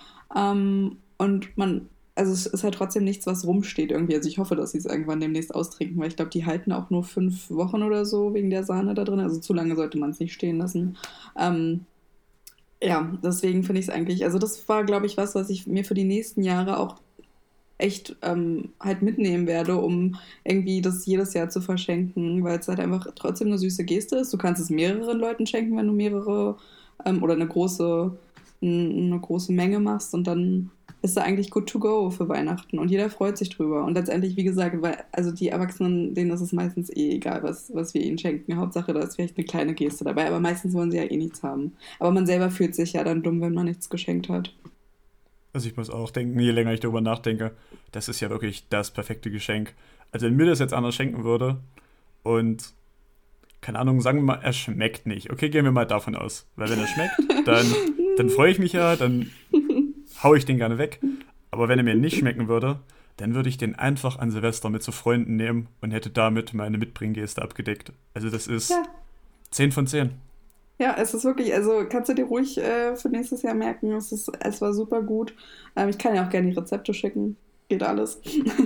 Und also es ist halt trotzdem nichts, was rumsteht irgendwie. Also ich hoffe, dass sie es irgendwann demnächst austrinken, weil ich glaube, die halten auch nur 5 Wochen oder so wegen der Sahne da drin. Also zu lange sollte man es nicht stehen lassen. Ähm, ja, deswegen finde ich es eigentlich, also das war, glaube ich, was ich mir für die nächsten Jahre auch echt halt mitnehmen werde, um irgendwie das jedes Jahr zu verschenken, weil es halt einfach trotzdem eine süße Geste ist. Du kannst es mehreren Leuten schenken, wenn du mehrere oder eine große Menge machst und dann ist er eigentlich good to go für Weihnachten und jeder freut sich drüber. Und letztendlich, wie gesagt, weil, also die Erwachsenen, denen ist es meistens eh egal, was wir ihnen schenken. Hauptsache, da ist vielleicht eine kleine Geste dabei, aber meistens wollen sie ja eh nichts haben. Aber man selber fühlt sich ja dann dumm, wenn man nichts geschenkt hat. Also ich muss auch denken, je länger ich darüber nachdenke, das ist ja wirklich das perfekte Geschenk. Also wenn mir das jetzt einer schenken würde und, keine Ahnung, sagen wir mal, er schmeckt nicht. Okay, gehen wir mal davon aus. Weil wenn er schmeckt, dann freue ich mich ja, dann hau ich den gerne weg. Aber wenn er mir nicht schmecken würde, dann würde ich den einfach an Silvester mit zu Freunden nehmen und hätte damit meine Mitbringgeste abgedeckt. Also das ist Ja, 10 von 10. ja, es ist wirklich, also kannst du dir ruhig für nächstes Jahr merken, es war super gut. Ich kann ja auch gerne die Rezepte schicken. Geht alles.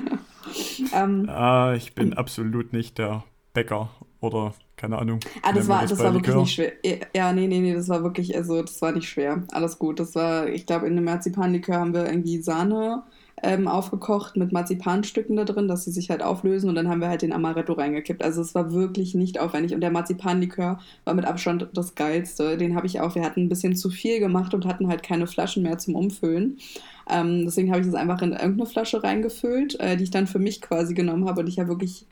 ähm, Ah, ich bin absolut nicht der Bäcker oder, keine Ahnung, wie Das nennt man war, das das bei war wirklich Likör? nicht schwer. Ja, nee, das war wirklich, also das war nicht schwer. Alles gut. Das war, ich glaube, in dem Marzipanlikör haben wir irgendwie Sahne aufgekocht mit Marzipanstücken da drin, dass sie sich halt auflösen und dann haben wir halt den Amaretto reingekippt. Also es war wirklich nicht aufwendig und der Marzipanlikör war mit Abstand das Geilste. Den habe ich auch, wir hatten ein bisschen zu viel gemacht und hatten halt keine Flaschen mehr zum Umfüllen. Deswegen habe ich das einfach in irgendeine Flasche reingefüllt, die ich dann für mich quasi genommen habe und ich habe wirklich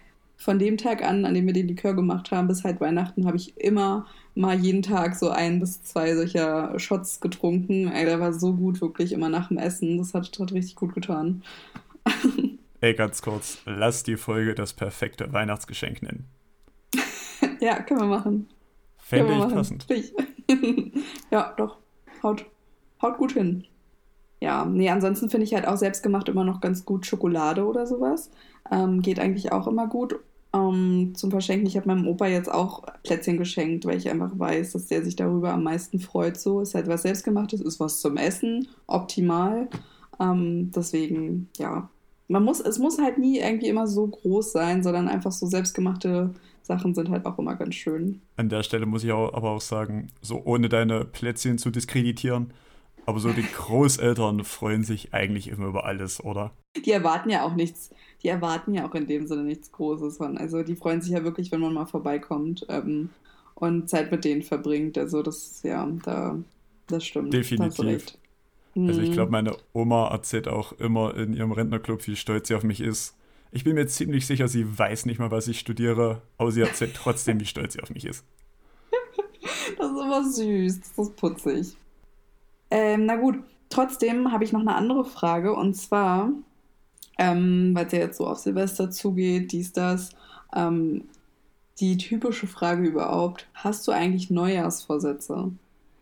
von dem Tag an dem wir den Likör gemacht haben, bis halt Weihnachten, habe ich immer mal jeden Tag so 1 bis 2 solcher Shots getrunken. Ey, der war so gut, wirklich immer nach dem Essen. Das hat richtig gut getan. Ey, ganz kurz, lass die Folge das perfekte Weihnachtsgeschenk nennen. Ja, können wir machen. Können Fände wir ich machen. passend. Ja, doch. Haut gut hin. Ja, nee, ansonsten finde ich halt auch selbstgemacht immer noch ganz gut Schokolade oder sowas. Geht eigentlich auch immer gut. Zum Verschenken, ich habe meinem Opa jetzt auch Plätzchen geschenkt, weil ich einfach weiß, dass der sich darüber am meisten freut. So ist halt was Selbstgemachtes, ist was zum Essen, optimal. Deswegen, ja. Es muss halt nie irgendwie immer so groß sein, sondern einfach so selbstgemachte Sachen sind halt auch immer ganz schön. An der Stelle muss ich aber auch sagen, so ohne deine Plätzchen zu diskreditieren, aber so die Großeltern freuen sich eigentlich immer über alles, oder? Die erwarten ja auch nichts, die erwarten ja auch in dem Sinne nichts Großes von. Also die freuen sich ja wirklich, wenn man mal vorbeikommt und Zeit mit denen verbringt. Also das stimmt. Da hast du Definitiv. recht. Also ich glaube, Hm. meine Oma erzählt auch immer in ihrem Rentnerclub, wie stolz sie auf mich ist. Ich bin mir ziemlich sicher, sie weiß nicht mal, was ich studiere, aber sie erzählt trotzdem, wie stolz sie auf mich ist. Das ist immer süß, das ist putzig. Na gut, trotzdem habe ich noch eine andere Frage und zwar, weil es ja jetzt so auf Silvester zugeht, dies, das, ähm, die typische Frage überhaupt, hast du eigentlich Neujahrsvorsätze?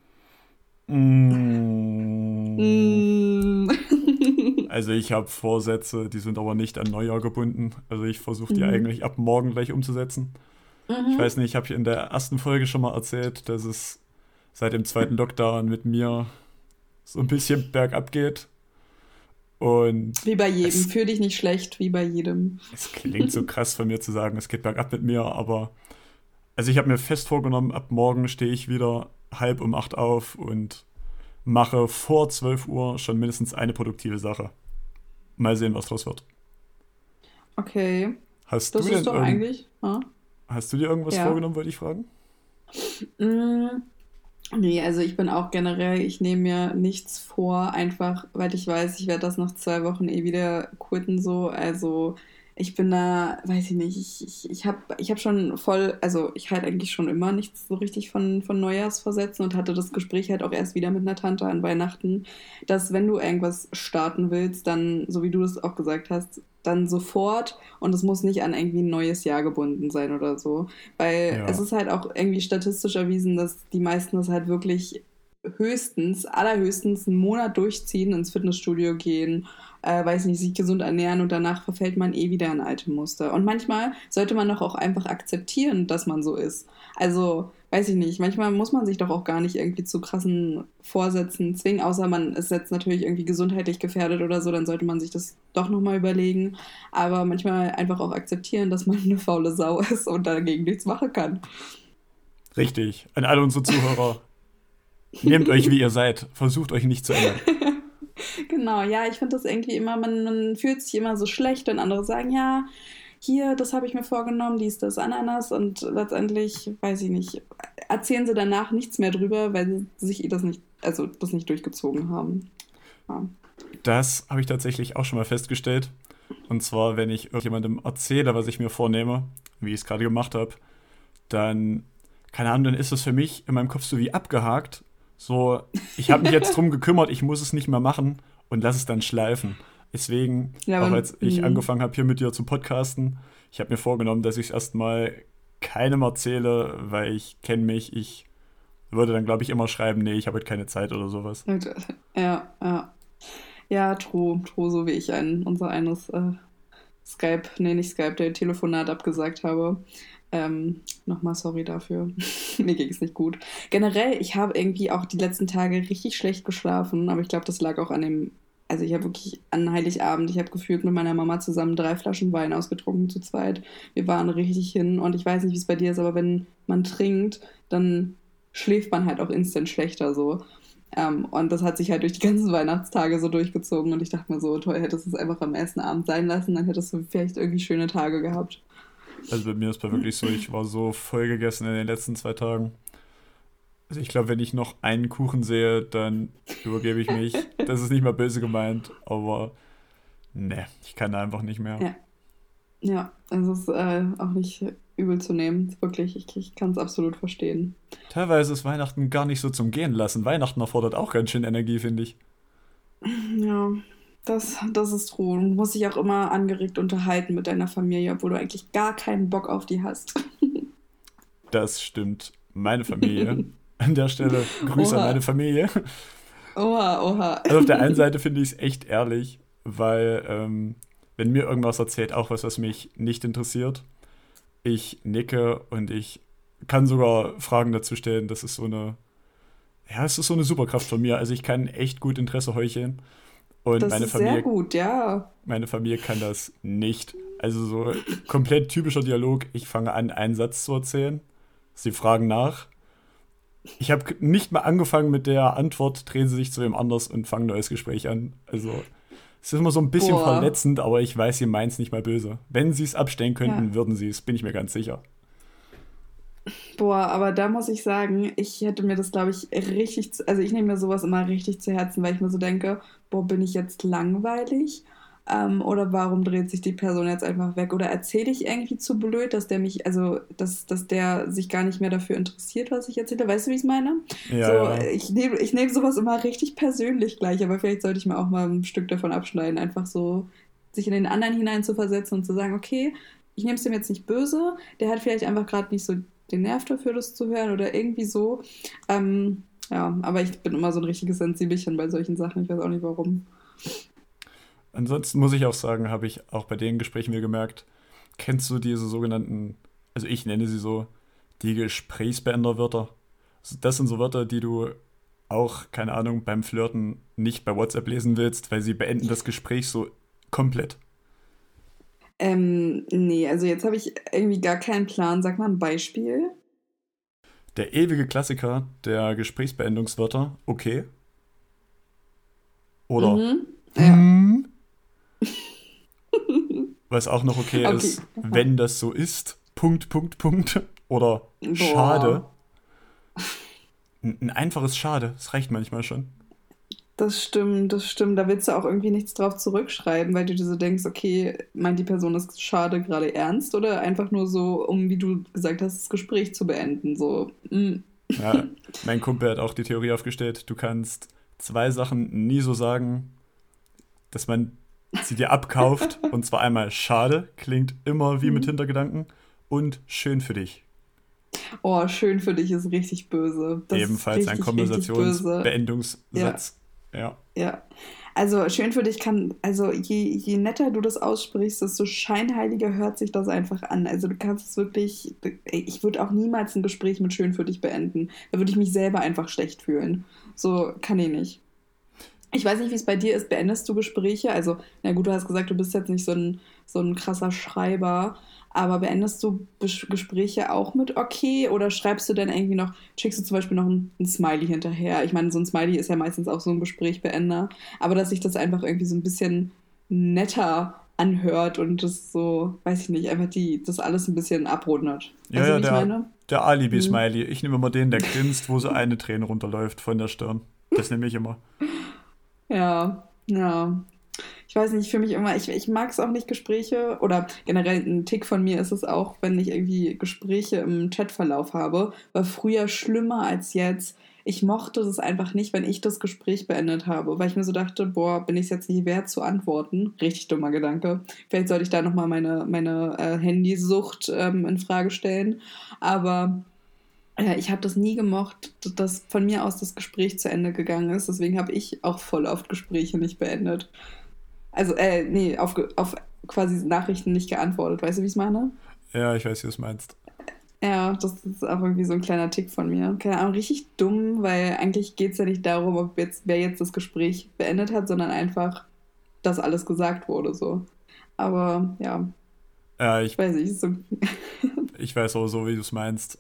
Mm, Mm. Also ich habe Vorsätze, die sind aber nicht an Neujahr gebunden. Also ich versuche die Mhm. eigentlich ab morgen gleich umzusetzen. Ich Mhm. weiß nicht, ich habe hier in der ersten Folge schon mal erzählt, dass es seit dem zweiten Lockdown mit mir so ein bisschen bergab geht. Und Wie bei jedem. es, Fühl dich nicht schlecht, wie bei jedem. es klingt so krass von mir zu sagen, es geht bergab mit mir, aber also ich habe mir fest vorgenommen, ab morgen stehe ich wieder halb um 8 auf und mache vor 12 Uhr schon mindestens eine produktive Sache. Mal sehen, was draus wird. Okay, Hast du das ist denn doch eigentlich. Ja. hast du dir irgendwas Ja. vorgenommen, wollte ich fragen? Mm, Nee, also ich bin auch generell, ich nehme mir nichts vor, einfach weil ich weiß, ich werde das nach 2 Wochen eh wieder quitten so. Also ich bin da, weiß ich nicht, ich hab schon voll, also ich halte eigentlich schon immer nichts so richtig von Neujahrsvorsätzen und hatte das Gespräch halt auch erst wieder mit einer Tante an Weihnachten, dass wenn du irgendwas starten willst, dann, so wie du es auch gesagt hast, dann sofort und es muss nicht an irgendwie ein neues Jahr gebunden sein oder so. Weil es Ja, ist halt auch irgendwie statistisch erwiesen, dass die meisten das halt wirklich allerhöchstens einen Monat durchziehen, ins Fitnessstudio gehen, weiß nicht, sich gesund ernähren und danach verfällt man eh wieder in alte Muster. Und manchmal sollte man doch auch einfach akzeptieren, dass man so ist. Also, weiß ich nicht, manchmal muss man sich doch auch gar nicht irgendwie zu krassen Vorsätzen zwingen, außer man ist jetzt natürlich irgendwie gesundheitlich gefährdet oder so, dann sollte man sich das doch nochmal überlegen. Aber manchmal einfach auch akzeptieren, dass man eine faule Sau ist und dagegen nichts machen kann. richtig. An alle unsere Zuhörer, nehmt euch, wie ihr seid. Versucht euch nicht zu ändern. Genau, ja, ich finde das irgendwie immer, man fühlt sich immer so schlecht und andere sagen, ja, hier, das habe ich mir vorgenommen, dies, das, Ananas und letztendlich, weiß ich nicht, erzählen sie danach nichts mehr drüber, weil sie sich das nicht, also das nicht durchgezogen haben. Ja. Das habe ich tatsächlich auch schon mal festgestellt. Und zwar, wenn ich irgendjemandem erzähle, was ich mir vornehme, wie ich es gerade gemacht habe, dann, keine Ahnung, dann ist das für mich in meinem Kopf so wie abgehakt. So, ich habe mich jetzt drum gekümmert, ich muss es nicht mehr machen und lass es dann schleifen. Deswegen, Ja, auch aber, als ich angefangen habe, hier mit dir zu podcasten, ich habe mir vorgenommen, dass ich es erstmal keinem erzähle, weil ich kenne mich, ich würde dann, glaube ich, immer schreiben, nee, ich habe heute keine Zeit oder sowas. ja, ja. Ja, true, so wie ich unser eines Skype, nee, nicht Skype, der Telefonat abgesagt habe. Nochmal sorry dafür. Mir ging es nicht gut. Generell, ich habe irgendwie auch die letzten Tage richtig schlecht geschlafen, aber ich glaube, das lag auch an dem, also ich habe wirklich an Heiligabend, ich habe gefühlt mit meiner Mama zusammen 3 Flaschen Wein ausgetrunken zu zweit. Wir waren richtig hin und ich weiß nicht, wie es bei dir ist, aber wenn man trinkt, dann schläft man halt auch instant schlechter so. Und das hat sich halt durch die ganzen Weihnachtstage so durchgezogen und ich dachte mir so, toll, hättest du es einfach am ersten Abend sein lassen, dann hättest du vielleicht irgendwie schöne Tage gehabt. Also bei mir ist es wirklich so, ich war so voll gegessen in den letzten 2 Tagen. Also ich glaube, wenn ich noch einen Kuchen sehe, dann übergebe ich mich. Das ist nicht mal böse gemeint, aber ne, ich kann da einfach nicht mehr. Ja. Ja, also es ist auch nicht übel zu nehmen. Wirklich, ich kann es absolut verstehen. Teilweise ist Weihnachten gar nicht so zum Gehen lassen. Weihnachten erfordert auch ganz schön Energie, finde ich. Ja, das ist true. Du musst dich auch immer angeregt unterhalten mit deiner Familie, obwohl du eigentlich gar keinen Bock auf die hast. Das stimmt. Meine Familie. An der Stelle Grüße an meine Oha, Familie. oha, oha. Also auf der einen Seite finde ich es echt ehrlich, weil wenn mir irgendwas erzählt, auch was mich nicht interessiert, ich nicke und ich kann sogar Fragen dazu stellen. Das ist so eine, ja, es ist so eine Superkraft von mir. Also ich kann echt gut Interesse heucheln und Das ist sehr gut, ja. Meine Familie kann das nicht. Also so komplett typischer Dialog. Ich fange an, einen Satz zu erzählen. Sie fragen nach. Ich habe nicht mal angefangen mit der Antwort, drehen sie sich zu wem anders und fangen ein neues Gespräch an. Also es ist immer so ein bisschen Boah, verletzend, aber ich weiß, sie meinen es nicht mal böse. Wenn sie es abstellen ja. könnten, würden sie es, bin ich mir ganz sicher. Boah, aber da muss ich sagen, ich hätte mir das, glaube ich, richtig, also ich nehme mir sowas immer richtig zu Herzen, weil ich mir so denke, boah, bin ich jetzt langweilig? Oder warum dreht sich die Person jetzt einfach weg? Oder erzähle ich irgendwie zu blöd, dass der mich, also, dass der sich gar nicht mehr dafür interessiert, was ich erzähle? Weißt du, wie ich es meine? Ja, So, ja. ich nehm sowas immer richtig persönlich gleich, aber vielleicht sollte ich mir auch mal ein Stück davon abschneiden, einfach so sich in den anderen hineinzuversetzen und zu sagen, okay, ich nehme es dem jetzt nicht böse, der hat vielleicht einfach gerade nicht so den Nerv dafür, das zu hören oder irgendwie so. Ja, aber ich bin immer so ein richtiges Sensibelchen bei solchen Sachen. Ich weiß auch nicht warum. Ansonsten muss ich auch sagen, habe ich auch bei den Gesprächen mir gemerkt, kennst du diese sogenannten, also ich nenne sie so, die Gesprächsbeenderwörter? Also das sind so Wörter, die du auch, keine Ahnung, beim Flirten nicht bei WhatsApp lesen willst, weil sie beenden das Gespräch so komplett. Nee, also jetzt habe ich irgendwie gar keinen Plan. Sag mal ein Beispiel. Der ewige Klassiker der Gesprächsbeendungswörter, okay, oder Mhm. Ja. hm, was auch noch okay Okay. ist, wenn das so ist, Punkt, Punkt, Punkt, oder schade. Boah, Ein einfaches Schade, das reicht manchmal schon. das stimmt, das stimmt. Da willst du auch irgendwie nichts drauf zurückschreiben, weil du dir so denkst, okay, meint die Person das schade gerade ernst oder einfach nur so, um, wie du gesagt hast, das Gespräch zu beenden. So, Ja, mein Kumpel hat auch die Theorie aufgestellt, du kannst zwei Sachen nie so sagen, dass man sie dir abkauft. Und zwar einmal schade, klingt immer wie mit Mhm. Hintergedanken, und schön für dich. Oh, schön für dich ist richtig böse. Das ist Ebenfalls ein richtig, richtig böse. Ja, Konversationsbeendungssatz. Ja, ja. Also schön für dich kann, also je netter du das aussprichst, desto scheinheiliger hört sich das einfach an. Also du kannst es wirklich, ich würde auch niemals ein Gespräch mit schön für dich beenden. Da würde ich mich selber einfach schlecht fühlen. So kann ich nicht. Ich weiß nicht, wie es bei dir ist. Beendest du Gespräche? Also, na gut, du hast gesagt, du bist jetzt nicht so ein krasser Schreiber, aber beendest du Gespräche auch mit okay oder schreibst du dann irgendwie noch, schickst du zum Beispiel noch ein Smiley hinterher? Ich meine, so ein Smiley ist ja meistens auch so ein Gesprächbeender, aber dass sich das einfach irgendwie so ein bisschen netter anhört und das so, weiß ich nicht, einfach das alles ein bisschen abrundet. ja, Weißt du, ja, wie ich der, meine? der Hm. Alibi-Smiley. Ich nehme immer den, der grinst, wo so eine Träne runterläuft von der Stirn. Das nehme ich immer. Ja, ja. Ich weiß nicht, für mich immer, ich mag es auch nicht, Gespräche oder generell ein Tick von mir ist es auch, wenn ich irgendwie Gespräche im Chatverlauf habe, war früher schlimmer als jetzt. Ich mochte das einfach nicht, wenn ich das Gespräch beendet habe, weil ich mir so dachte, boah, bin ich es jetzt nicht wert zu antworten? Richtig dummer Gedanke. Vielleicht sollte ich da nochmal meine Handysucht in Frage stellen. Aber ich habe das nie gemocht, dass von mir aus das Gespräch zu Ende gegangen ist. Deswegen habe ich auch voll oft Gespräche nicht beendet. Also, nee, auf quasi Nachrichten nicht geantwortet. Weißt du, wie ich es meine? Ja, ich weiß, wie du es meinst. Ja, das ist auch irgendwie so ein kleiner Tick von mir. Keine Ahnung, richtig dumm, weil eigentlich geht es ja nicht darum, wer jetzt das Gespräch beendet hat, sondern einfach, dass alles gesagt wurde, so. Aber ja, Ja, ich, weiß ich, so. ich weiß auch so, wie du es meinst.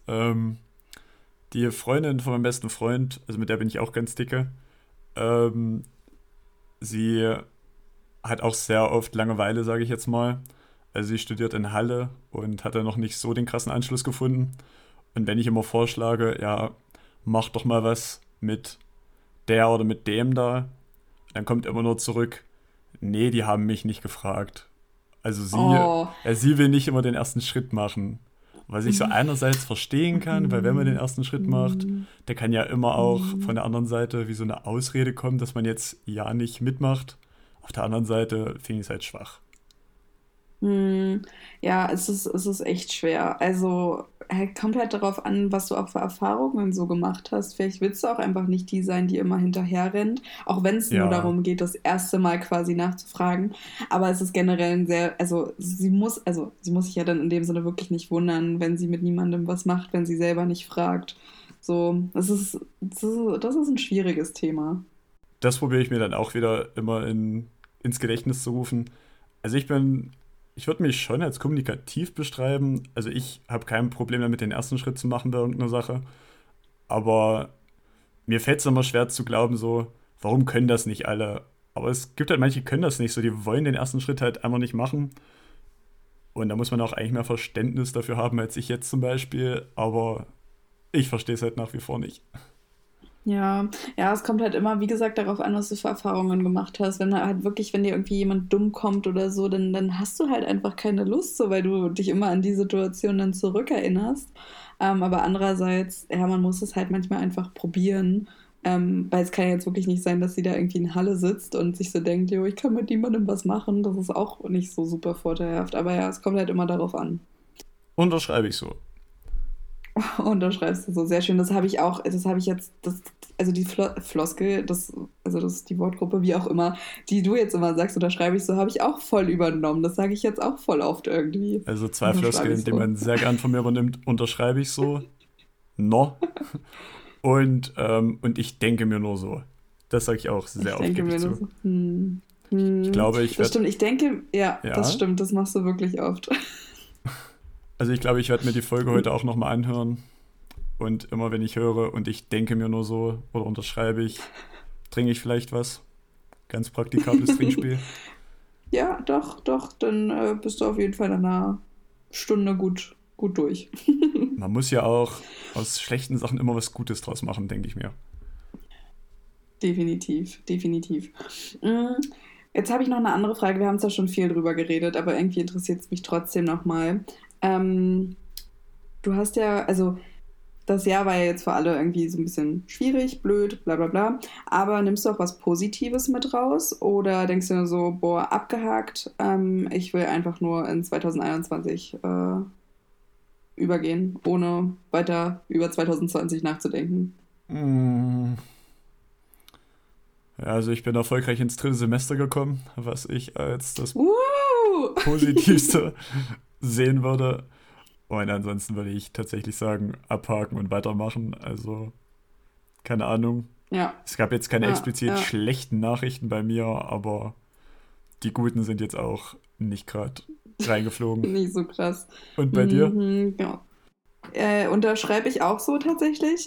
Die Freundin von meinem besten Freund, also mit der bin ich auch ganz dicke, ähm, sie hat auch sehr oft Langeweile, sage ich jetzt mal. Also sie studiert in Halle und hat da noch nicht so den krassen Anschluss gefunden. Und wenn ich immer vorschlage, ja, mach doch mal was mit der oder mit dem da, dann kommt immer nur zurück, nee, die haben mich nicht gefragt. Also Oh. sie will nicht immer den ersten Schritt machen. Was ich so einerseits verstehen kann, weil wenn man den ersten Schritt macht, der kann ja immer auch von der anderen Seite wie so eine Ausrede kommen, dass man jetzt ja nicht mitmacht. Auf der anderen Seite finde ich es halt schwach. Hm, ja, es ist echt schwer. Also, kommt halt darauf an, was du auch für Erfahrungen so gemacht hast. Vielleicht willst du auch einfach nicht die sein, die immer hinterher rennt, auch wenn es nur Ja, darum geht, das erste Mal quasi nachzufragen. Aber es ist generell ein sehr, also sie muss sich ja dann in dem Sinne wirklich nicht wundern, wenn sie mit niemandem was macht, wenn sie selber nicht fragt. So, das ist ein schwieriges Thema. das probiere ich mir dann auch wieder immer ins Gedächtnis zu rufen. Also ich würde mich schon als kommunikativ beschreiben. Also ich habe kein Problem damit, den ersten Schritt zu machen bei irgendeiner Sache. Aber mir fällt es immer schwer zu glauben, so, warum können das nicht alle? Aber es gibt halt manche, die können das nicht so, die wollen den ersten Schritt halt einfach nicht machen. Und da muss man auch eigentlich mehr Verständnis dafür haben, als ich jetzt zum Beispiel. Aber ich verstehe es halt nach wie vor nicht. Ja, ja, es kommt halt immer, wie gesagt, darauf an, was du für Erfahrungen gemacht hast. Wenn da halt wirklich, wenn dir irgendwie jemand dumm kommt oder so, dann hast du halt einfach keine Lust, so weil du dich immer an die Situation dann zurückerinnerst. Aber andererseits, ja, man muss es halt manchmal einfach probieren. Weil es kann ja jetzt wirklich nicht sein, dass sie da irgendwie in Halle sitzt und sich so denkt, jo, ich kann mit niemandem was machen. Das ist auch nicht so super vorteilhaft. Aber ja, es kommt halt immer darauf an. Unterschreibe ich so. Und da schreibst du so sehr schön. Das habe ich auch, das habe ich jetzt, also die Floskel, also das ist die Wortgruppe, wie auch immer, die du jetzt immer sagst, oder schreibe ich so, habe ich auch voll übernommen. Das sage ich jetzt auch voll oft irgendwie. Also zwei Und da schreibe Floskeln, ich die so. man sehr gern von mir übernimmt, unterschreibe ich so. No. Und ich denke mir nur so. Das sage ich auch Ich sehr oft, denke gebe ich mir nur zu. so, Ich glaube, ich das werde, stimmt. Ich denke, ja, das ja, stimmt, das machst du wirklich oft. also ich glaube, ich werde mir die Folge heute auch nochmal anhören. Und immer wenn ich höre und ich denke mir nur so oder unterschreibe ich, trinke ich vielleicht was. Ganz praktikables Trinkspiel. Ja, doch, doch, dann bist du auf jeden Fall in einer Stunde gut durch. Man muss ja auch aus schlechten Sachen immer was Gutes draus machen, denke ich mir. Definitiv, definitiv. Mm, Jetzt habe ich noch eine andere Frage. Wir haben zwar schon viel drüber geredet, aber irgendwie interessiert es mich trotzdem nochmal. Ähm, Du hast ja, also das Jahr war ja jetzt für alle irgendwie so ein bisschen schwierig, blöd, bla bla bla. Aber nimmst du auch was Positives mit raus? Oder denkst du nur so, boah, abgehakt, ich will einfach nur in 2021 übergehen, ohne weiter über 2020 nachzudenken? Mm, ja, also ich bin erfolgreich ins dritte Semester gekommen, was ich als das Woo! Positivste sehen würde. Und ansonsten würde ich tatsächlich sagen, abhaken und weitermachen. Also, keine Ahnung. Ja, Es gab jetzt keine ja, explizit ja. schlechten Nachrichten bei mir, aber die guten sind jetzt auch nicht gerade reingeflogen. Nicht so krass. Und bei dir? Mhm, ja. Unterschreibe ich auch so tatsächlich.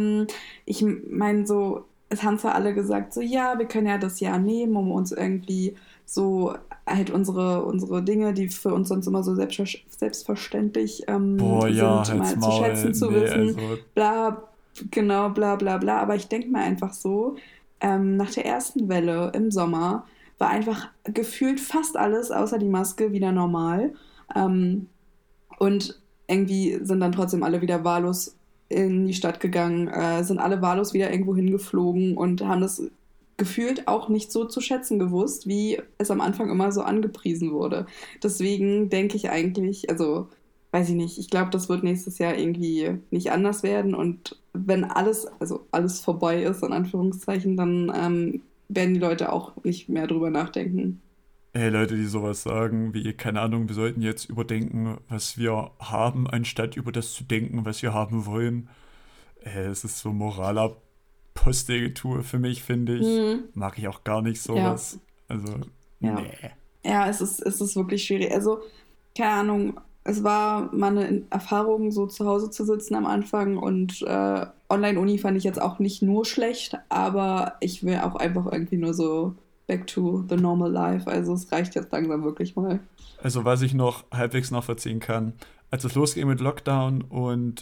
Ich meine so, es haben zwar alle gesagt, so ja, wir können ja das Jahr nehmen, um uns irgendwie so halt unsere Dinge, die für uns sonst immer so selbstverständlich Boah, ja, sind, halt's mal zu Maul. schätzen zu Nee, wissen, also, bla, genau, bla bla bla. Aber ich denke mir einfach so, nach der ersten Welle im Sommer war einfach gefühlt fast alles außer die Maske wieder normal. Ähm, und irgendwie sind dann trotzdem alle wieder wahllos in die Stadt gegangen, sind alle wahllos wieder irgendwo hingeflogen und haben das gefühlt auch nicht so zu schätzen gewusst, wie es am Anfang immer so angepriesen wurde. Deswegen denke ich eigentlich, also weiß ich nicht, ich glaube, das wird nächstes Jahr irgendwie nicht anders werden und wenn alles, also alles vorbei ist, in Anführungszeichen, dann werden die Leute auch nicht mehr drüber nachdenken. hey, Leute, die sowas sagen, wie, keine Ahnung, wir sollten jetzt überdenken, was wir haben, anstatt über das zu denken, was wir haben wollen. Es ist so Moralapostelgetue für mich, finde ich. Hm, Mag ich auch gar nicht ja, sowas. Also, ja. nee. Ja, es ist wirklich schwierig. Also, keine Ahnung, es war mal eine Erfahrung, so zu Hause zu sitzen am Anfang und Online-Uni fand ich jetzt auch nicht nur schlecht, aber ich will auch einfach irgendwie nur so back to the normal life. Also es reicht jetzt langsam wirklich mal. Also, was ich noch halbwegs nachvollziehen kann, als es losging mit Lockdown und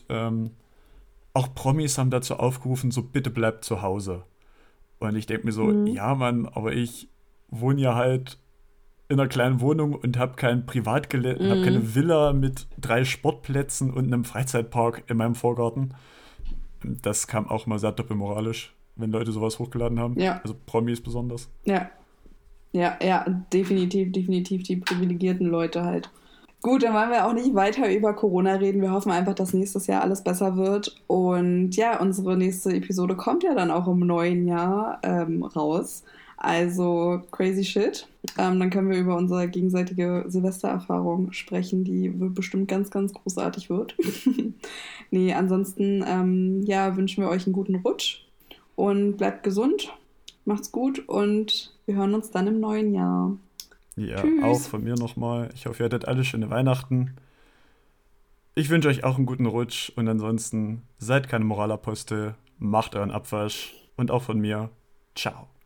auch Promis haben dazu aufgerufen, so bitte bleibt zu Hause. Und ich denke mir so, Mhm. ja, Mann, aber ich wohne ja halt in einer kleinen Wohnung und habe kein Privatgelände, habe keine Villa mit 3 Sportplätzen und einem Freizeitpark in meinem Vorgarten. Das kam auch mal sehr doppelmoralisch, wenn Leute sowas hochgeladen haben. Ja, Also Promis besonders. ja, ja, definitiv, definitiv die privilegierten Leute halt. Gut, dann wollen wir auch nicht weiter über Corona reden. Wir hoffen einfach, dass nächstes Jahr alles besser wird. Und ja, unsere nächste Episode kommt ja dann auch im neuen Jahr raus. Also crazy shit. Dann können wir über unsere gegenseitige Silvestererfahrung sprechen, die bestimmt ganz, ganz großartig wird. Nee, ansonsten ja, wünschen wir euch einen guten Rutsch und bleibt gesund. Macht's gut und wir hören uns dann im neuen Jahr. Ja, auch Tschüss. von mir nochmal. Ich hoffe, ihr hattet alle schöne Weihnachten. Ich wünsche euch auch einen guten Rutsch und ansonsten seid keine Moralapostel, macht euren Abwasch und auch von mir. Ciao.